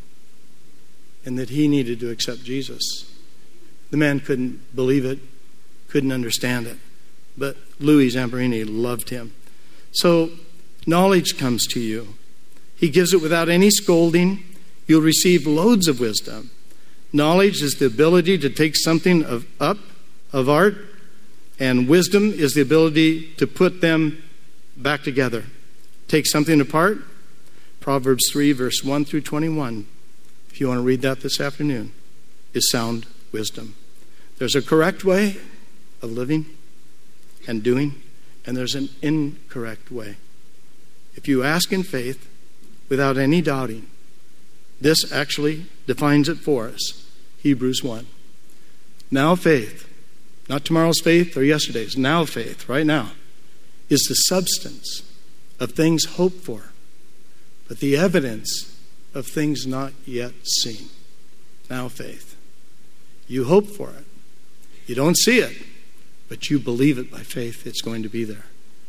and that he needed to accept Jesus. The man couldn't believe it, couldn't understand it, but Louis Zamperini loved him. So knowledge comes to you. He gives it without any scolding. You'll receive loads of wisdom. Knowledge is the ability to take something of up of art, and wisdom is the ability to put them back together. Take something apart. Proverbs three, verse one through twenty-one, if you want to read that this afternoon, is sound wisdom. There's a correct way of living and doing, and there's an incorrect way. If you ask in faith without any doubting, this actually defines it for us. Hebrews one. Now faith, not tomorrow's faith or yesterday's, now faith, right now, is the substance of things hoped for, but the evidence of things not yet seen. Now faith. You hope for it. You don't see it, but you believe it by faith. It's going to be there.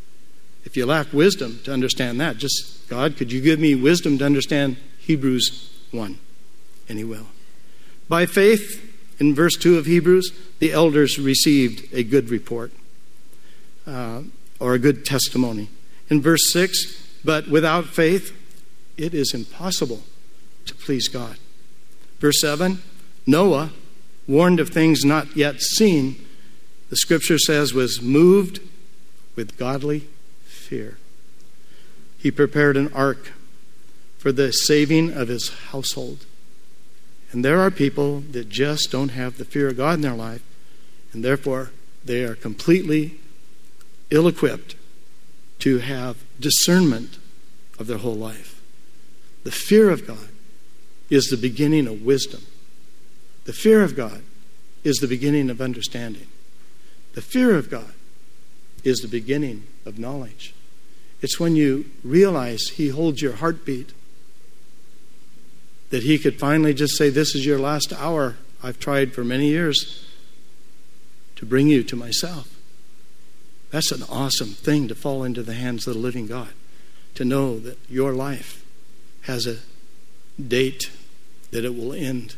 If you lack wisdom to understand that, just, God, could you give me wisdom to understand Hebrews one? And he will. By faith, in verse two of Hebrews, the elders received a good report uh, or a good testimony. In verse six, but without faith, it is impossible to please God. Verse seven, Noah, warned of things not yet seen, the scripture says, was moved with godly fear. He prepared an ark for the saving of his household. And there are people that just don't have the fear of God in their life, and therefore they are completely ill-equipped to have discernment of their whole life. The fear of God is the beginning of wisdom. The fear of God is the beginning of understanding. The fear of God is the beginning of knowledge. It's when you realize he holds your heartbeat, that he could finally just say, this is your last hour. I've tried for many years to bring you to myself. That's an awesome thing to fall into the hands of the living God, to know that your life has a date that it will end.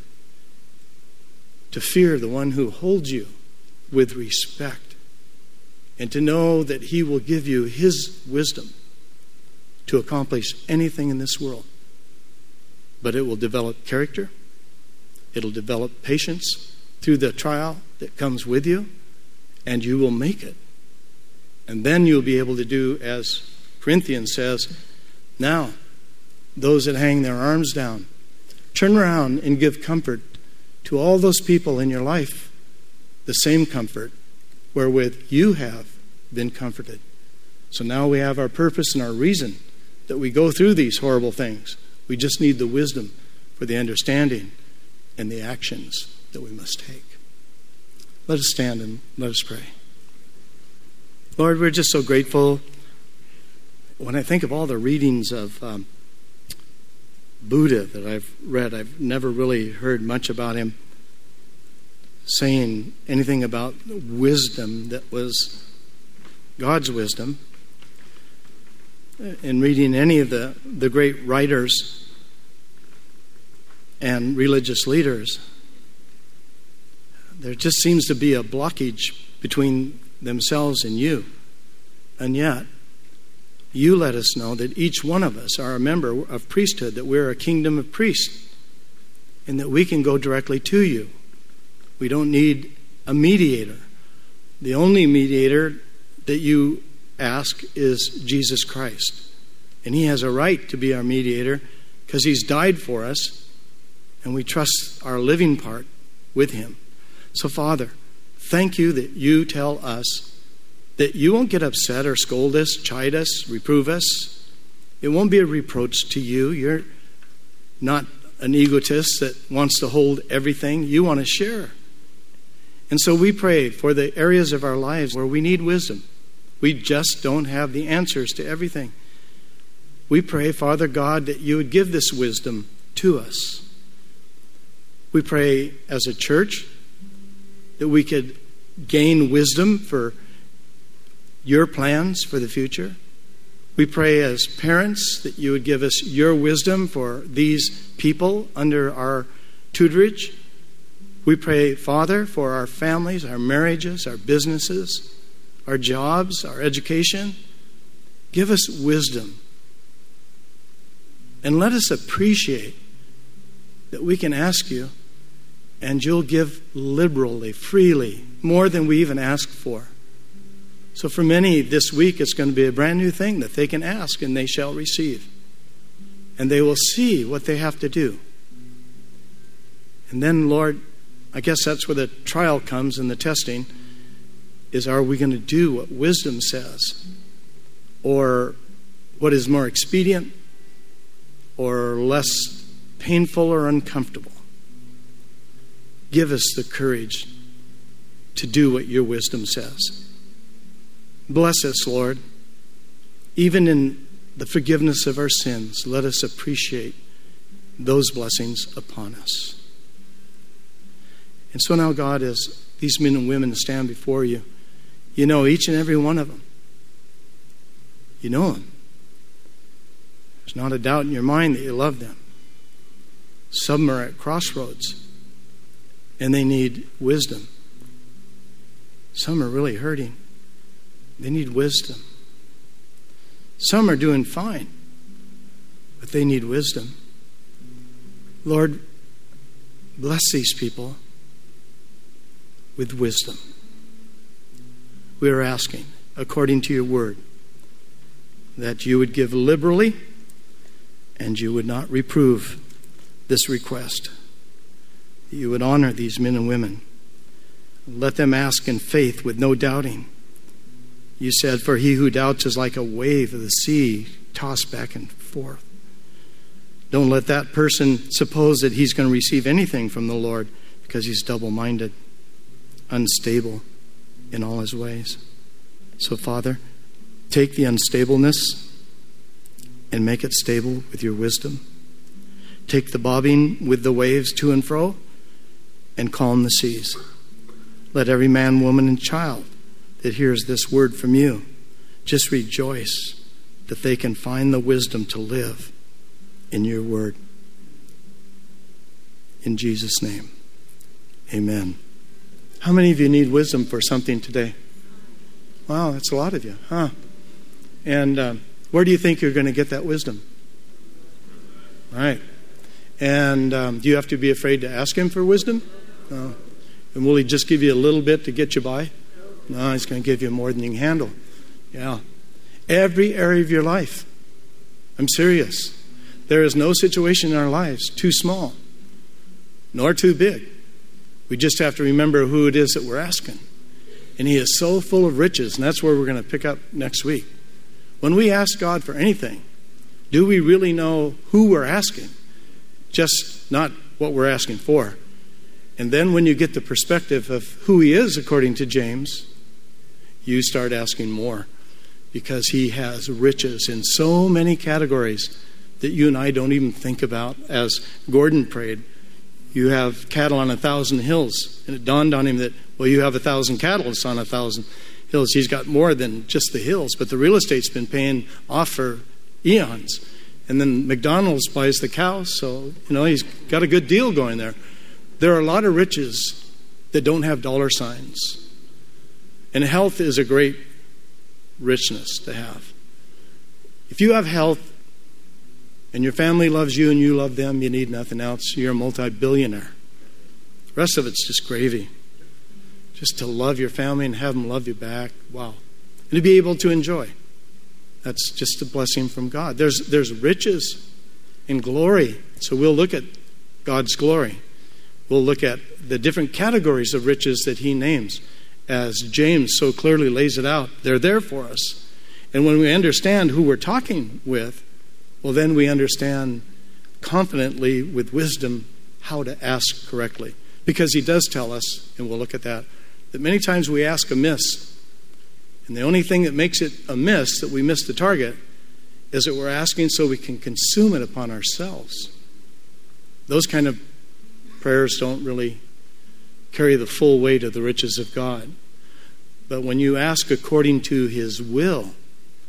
To fear the one who holds you with respect, and to know that he will give you his wisdom to accomplish anything in this world. But it will develop character. It'll develop patience through the trial that comes with you, and you will make it. And then you'll be able to do, as Corinthians says, now, those that hang their arms down, turn around and give comfort to all those people in your life, the same comfort wherewith you have been comforted. So now we have our purpose and our reason that we go through these horrible things. We just need the wisdom for the understanding and the actions that we must take. Let us stand and let us pray. Lord, we're just so grateful. When I think of all the readings of um, Buddha that I've read, I've never really heard much about him saying anything about wisdom that was God's wisdom. In reading any of the, the great writers and religious leaders, there just seems to be a blockage between themselves and you. And yet, you let us know that each one of us are a member of priesthood, that we're a kingdom of priests, and that we can go directly to you. We don't need a mediator. The only mediator that you ask is Jesus Christ. And he has a right to be our mediator because he's died for us, and we trust our living part with him. So, Father, thank you that you tell us that you won't get upset or scold us, chide us, reprove us. It won't be a reproach to you. You're not an egotist that wants to hold everything. You want to share. And so we pray for the areas of our lives where we need wisdom. We just don't have the answers to everything. We pray, Father God, that you would give this wisdom to us. We pray as a church that we could gain wisdom for your plans for the future. We pray as parents that you would give us your wisdom for these people under our tutorage. We pray, Father, for our families, our marriages, our businesses, our jobs, our education. Give us wisdom. And let us appreciate that we can ask you, and you'll give liberally, freely, more than we even ask for. So for many this week, it's going to be a brand new thing that they can ask and they shall receive. And they will see what they have to do. And then, Lord, I guess that's where the trial comes and the testing is, are we going to do what wisdom says? Or what is more expedient or less painful or uncomfortable? Give us the courage to do what your wisdom says. Bless us, Lord. Even in the forgiveness of our sins, let us appreciate those blessings upon us. And so now, God, as these men and women stand before you, you know each and every one of them. You know them. There's not a doubt in your mind that you love them. Some are at crossroads, and they need wisdom. Some are really hurting. They need wisdom. Some are doing fine, but they need wisdom. Lord, bless these people with wisdom. We are asking, according to your word, that you would give liberally and you would not reprove this request. That you would honor these men and women. Let them ask in faith with no doubting. You said, for he who doubts is like a wave of the sea tossed back and forth. Don't let that person suppose that he's going to receive anything from the Lord because he's double-minded, unstable in all his ways. So, Father, take the unstableness and make it stable with your wisdom. Take the bobbing with the waves to and fro and calm the seas. Let every man, woman, and child that hears this word from you just rejoice that they can find the wisdom to live in your word. In Jesus' name, amen. How many of you need wisdom for something today? Wow, that's a lot of you, huh? And uh, where do you think you're going to get that wisdom? All right. And um, do you have to be afraid to ask him for wisdom? No. And will he just give you a little bit to get you by? No, he's going to give you more than you can handle. Yeah. Every area of your life. I'm serious. There is no situation in our lives too small, nor too big. We just have to remember who it is that we're asking. And he is so full of riches, and that's where we're going to pick up next week. When we ask God for anything, do we really know who we're asking? Just not what we're asking for. And then when you get the perspective of who he is according to James, you start asking more, because he has riches in so many categories that you and I don't even think about. As Gordon prayed, you have cattle on a thousand hills. And it dawned on him that, well, you have a thousand cattle on a thousand hills. He's got more than just the hills, but the real estate's been paying off for eons. And then McDonald's buys the cows, so, you know, he's got a good deal going there. There are a lot of riches that don't have dollar signs. And health is a great richness to have. If you have health and your family loves you and you love them, you need nothing else. You're a multi-billionaire. The rest of it's just gravy. Just to love your family and have them love you back. Wow. And to be able to enjoy. That's just a blessing from God. There's, there's riches and glory. So we'll look at God's glory. We'll look at the different categories of riches that he names. As James so clearly lays it out, they're there for us. And when we understand who we're talking with, well, then we understand confidently with wisdom how to ask correctly. Because he does tell us, and we'll look at that, that many times we ask amiss. And the only thing that makes it amiss, that we miss the target, is that we're asking so we can consume it upon ourselves. Those kind of prayers don't really carry the full weight of the riches of God. But when you ask according to his will,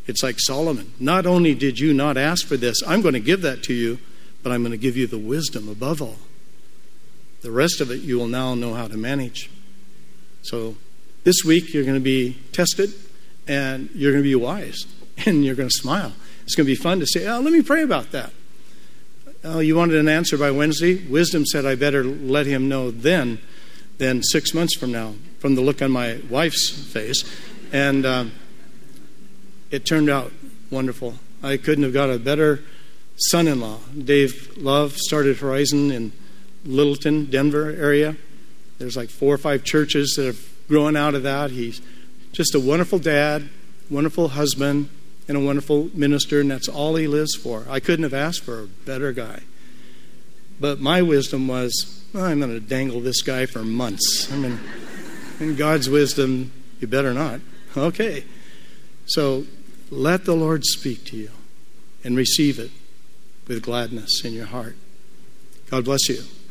It's like Solomon. Not only did you not ask for this, I'm going to give that to you, but I'm going to give you the wisdom above all. The rest of it you will now know how to manage. So this week you're going to be tested and you're going to be wise and you're going to smile. It's going to be fun to say, oh, let me pray about that. Oh, you wanted an answer by Wednesday? Wisdom said I better let him know then than six months from now, from the look on my wife's face. And um, it turned out wonderful. I couldn't have got a better son-in-law. Dave Love started Horizon in Littleton, Denver area. There's like four or five churches that have grown out of that. He's just a wonderful dad, wonderful husband, and a wonderful minister, and that's all he lives for. I couldn't have asked for a better guy. But my wisdom was, well, I'm going to dangle this guy for months. I mean, in God's wisdom, you better not. Okay. So let the Lord speak to you and receive it with gladness in your heart. God bless you.